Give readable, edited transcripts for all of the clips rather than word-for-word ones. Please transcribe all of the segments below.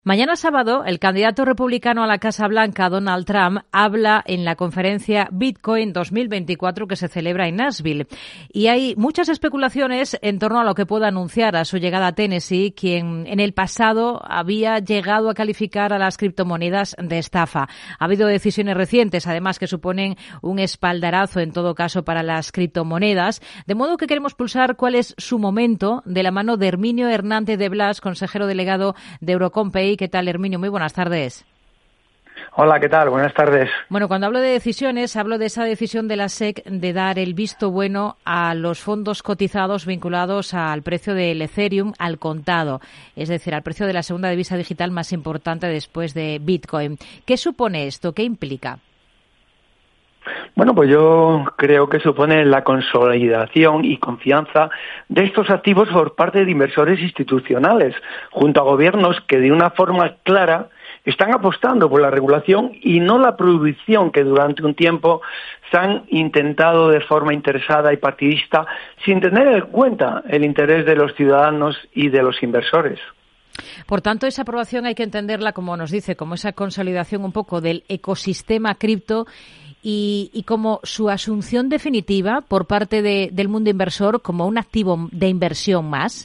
Mañana sábado, el candidato republicano a la Casa Blanca, Donald Trump, habla en la conferencia Bitcoin 2024 que se celebra en Nashville. Y hay muchas especulaciones en torno a lo que pueda anunciar a su llegada a Tennessee, quien en el pasado había llegado a calificar a las criptomonedas de estafa. Ha habido decisiones recientes, además, que suponen un espaldarazo, en todo caso, para las criptomonedas. De modo que queremos pulsar cuál es su momento de la mano de Herminio Hernández de Blas, consejero delegado de Eurocompay. ¿Qué tal, Herminio? Muy buenas tardes. Hola, ¿qué tal? Buenas tardes. Bueno, cuando hablo de decisiones, hablo de esa decisión de la SEC de dar el visto bueno a los fondos cotizados vinculados al precio del Ethereum al contado, es decir, al precio de la segunda divisa digital más importante después de Bitcoin. ¿Qué supone esto? ¿Qué implica? Bueno, pues yo creo que supone la consolidación y confianza de estos activos por parte de inversores institucionales, junto a gobiernos que de una forma clara están apostando por la regulación y no la prohibición que durante un tiempo se han intentado de forma interesada y partidista sin tener en cuenta el interés de los ciudadanos y de los inversores. Por tanto, esa aprobación hay que entenderla, como nos dice, como esa consolidación un poco del ecosistema cripto y como su asunción definitiva por parte del mundo inversor como un activo de inversión más.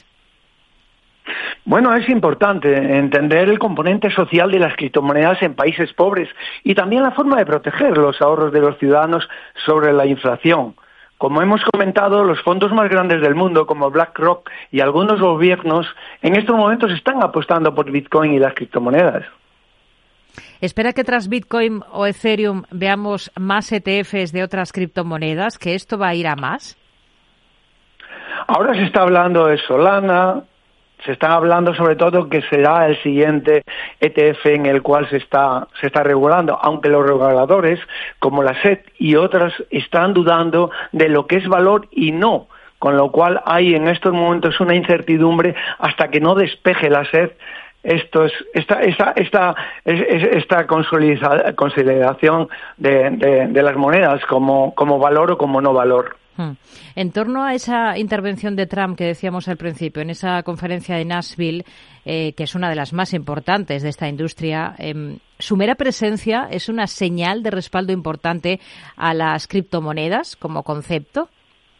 Bueno, es importante entender el componente social de las criptomonedas en países pobres y también la forma de proteger los ahorros de los ciudadanos sobre la inflación. Como hemos comentado, los fondos más grandes del mundo, como BlackRock y algunos gobiernos, en estos momentos están apostando por Bitcoin y las criptomonedas. ¿Espera que tras Bitcoin o Ethereum veamos más ETFs de otras criptomonedas, que esto va a ir a más? Ahora se está hablando de Solana, se está hablando sobre todo que será el siguiente ETF en el cual se está regulando, aunque los reguladores, como la SEC y otras, están dudando de lo que es valor y no, con lo cual hay en estos momentos una incertidumbre hasta que no despeje la SEC esta consolidación de las monedas como valor o como no valor. En torno a esa intervención de Trump que decíamos al principio, en esa conferencia de Nashville, que es una de las más importantes de esta industria, ¿su mera presencia es una señal de respaldo importante a las criptomonedas como concepto?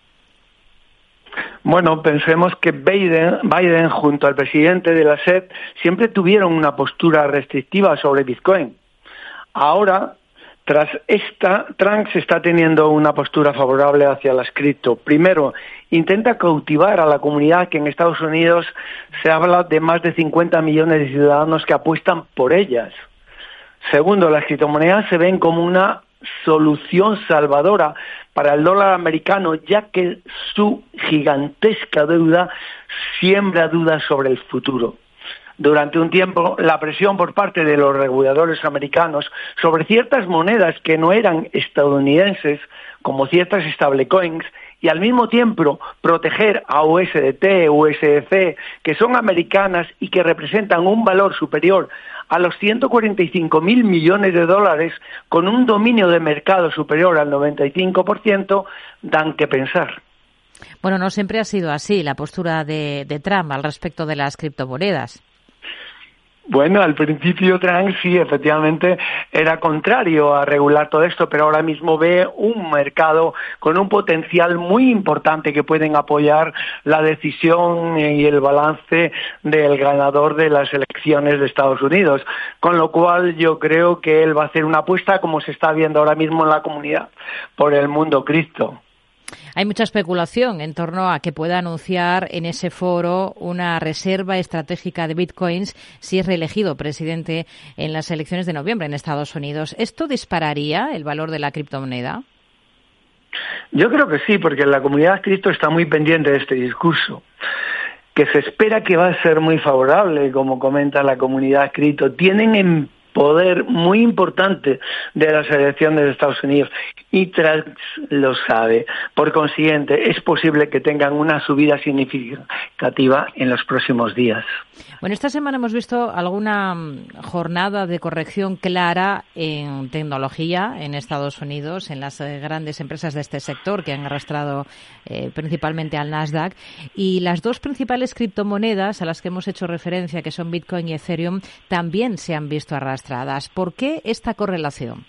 Bueno, pensemos que Biden junto al presidente de la SEC siempre tuvieron una postura restrictiva sobre Bitcoin. Ahora, tras Trump se está teniendo una postura favorable hacia las cripto. Primero, intenta cautivar a la comunidad, que en Estados Unidos se habla de más de 50 millones de ciudadanos que apuestan por ellas. Segundo, las criptomonedas se ven como una solución salvadora para el dólar americano, ya que su gigantesca deuda siembra dudas sobre el futuro. Durante un tiempo, la presión por parte de los reguladores americanos sobre ciertas monedas que no eran estadounidenses, como ciertas stablecoins, y al mismo tiempo proteger a USDT, USDC, que son americanas y que representan un valor superior a los 145.000 millones de dólares, con un dominio de mercado superior al 95%, dan que pensar. Bueno, no siempre ha sido así la postura de Trump al respecto de las criptomonedas. Bueno, al principio Trump sí, efectivamente, era contrario a regular todo esto, pero ahora mismo ve un mercado con un potencial muy importante que pueden apoyar la decisión y el balance del ganador de las elecciones de Estados Unidos. Con lo cual yo creo que él va a hacer una apuesta, como se está viendo ahora mismo en la comunidad, por el mundo cripto. Hay mucha especulación en torno a que pueda anunciar en ese foro una reserva estratégica de bitcoins si es reelegido presidente en las elecciones de noviembre en Estados Unidos. ¿Esto dispararía el valor de la criptomoneda? Yo creo que sí, porque la comunidad cripto está muy pendiente de este discurso, que se espera que va a ser muy favorable, como comenta la comunidad cripto. Tienen poder muy importante de las elecciones de Estados Unidos y Trump lo sabe. Por consiguiente, es posible que tengan una subida significativa en los próximos días. Bueno, esta semana hemos visto alguna jornada de corrección clara en tecnología en Estados Unidos, en las grandes empresas de este sector que han arrastrado principalmente al Nasdaq. Y las dos principales criptomonedas a las que hemos hecho referencia, que son Bitcoin y Ethereum, también se han visto arrastradas. ¿Por qué esta correlación?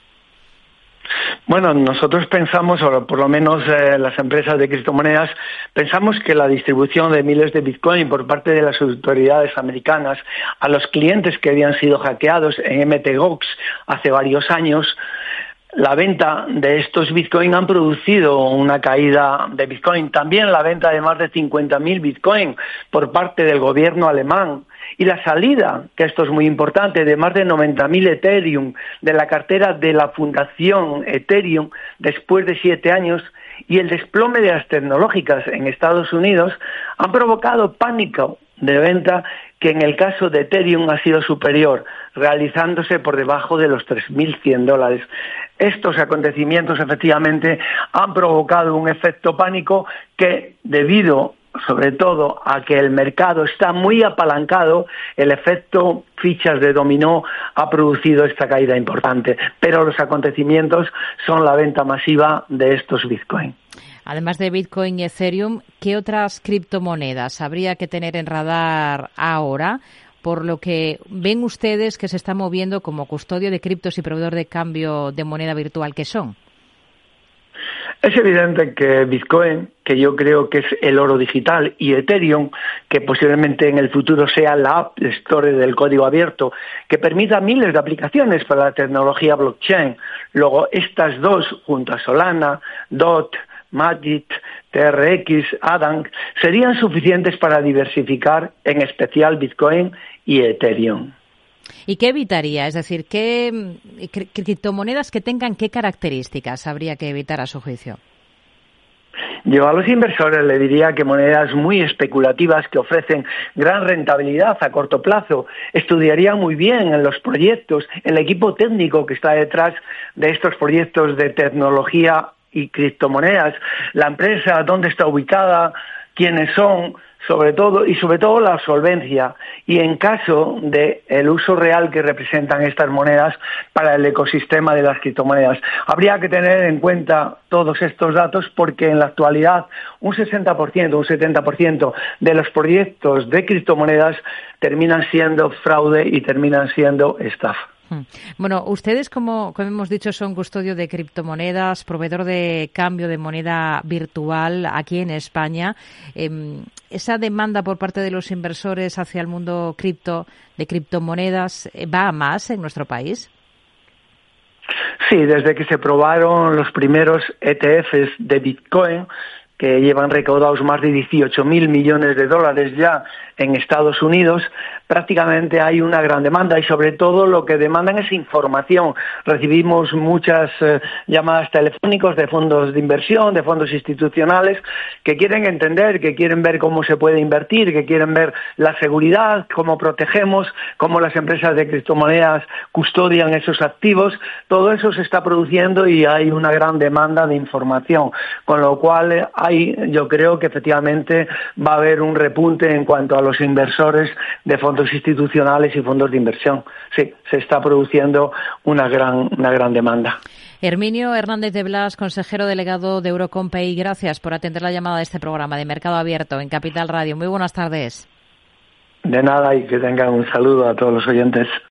Bueno, nosotros pensamos, o por lo menos las empresas de criptomonedas, pensamos que la distribución de miles de Bitcoin por parte de las autoridades americanas a los clientes que habían sido hackeados en Mt. Gox hace varios años, la venta de estos Bitcoin han producido una caída de Bitcoin. También la venta de más de 50.000 Bitcoin por parte del gobierno alemán. Y la salida, que esto es muy importante, de más de 90.000 Ethereum de la cartera de la Fundación Ethereum después de 7 años y el desplome de las tecnológicas en Estados Unidos han provocado pánico de venta que en el caso de Ethereum ha sido superior, realizándose por debajo de los $3.100. Estos acontecimientos efectivamente han provocado un efecto pánico que, debido sobre todo a que el mercado está muy apalancado, el efecto fichas de dominó ha producido esta caída importante, pero los acontecimientos son la venta masiva de estos Bitcoin. Además de Bitcoin y Ethereum, ¿qué otras criptomonedas habría que tener en radar ahora, por lo que ven ustedes que se está moviendo como custodio de criptos y proveedor de cambio de moneda virtual que son? Es evidente que Bitcoin, que yo creo que es el oro digital, y Ethereum, que posiblemente en el futuro sea la App Store del código abierto, que permita miles de aplicaciones para la tecnología blockchain. Luego, estas dos, junto a Solana, DOT, Magic, TRX, ADA, serían suficientes para diversificar, en especial Bitcoin y Ethereum. ¿Y qué evitaría? Es decir, ¿qué criptomonedas que tengan qué características habría que evitar a su juicio? Yo a los inversores le diría que monedas muy especulativas que ofrecen gran rentabilidad a corto plazo. Estudiaría muy bien en los proyectos, el equipo técnico que está detrás de estos proyectos de tecnología y criptomonedas, la empresa, dónde está ubicada, quiénes son, sobre todo la solvencia, y en caso de el uso real que representan estas monedas para el ecosistema de las criptomonedas. Habría que tener en cuenta todos estos datos porque en la actualidad un 60%, un 70% de los proyectos de criptomonedas terminan siendo fraude y terminan siendo estafa. Bueno, ustedes, como hemos dicho, son custodio de criptomonedas, proveedor de cambio de moneda virtual aquí en España. ¿Esa demanda por parte de los inversores hacia el mundo de criptomonedas va a más en nuestro país? Sí, desde que se probaron los primeros ETFs de Bitcoin, que llevan recaudados más de 18.000 millones de dólares ya en Estados Unidos, prácticamente hay una gran demanda y sobre todo lo que demandan es información. Recibimos muchas llamadas telefónicas de fondos de inversión, de fondos institucionales que quieren entender, que quieren ver cómo se puede invertir, que quieren ver la seguridad, cómo protegemos, cómo las empresas de criptomonedas custodian esos activos. Todo eso se está produciendo y hay una gran demanda de información, con lo cual yo creo que efectivamente va a haber un repunte en cuanto a los inversores de fondos institucionales y fondos de inversión. Sí, se está produciendo una gran demanda. Herminio Hernández de Blas, consejero delegado de Eurocompay, gracias por atender la llamada de este programa de Mercado Abierto en Capital Radio. Muy buenas tardes. De nada y que tengan un saludo a todos los oyentes.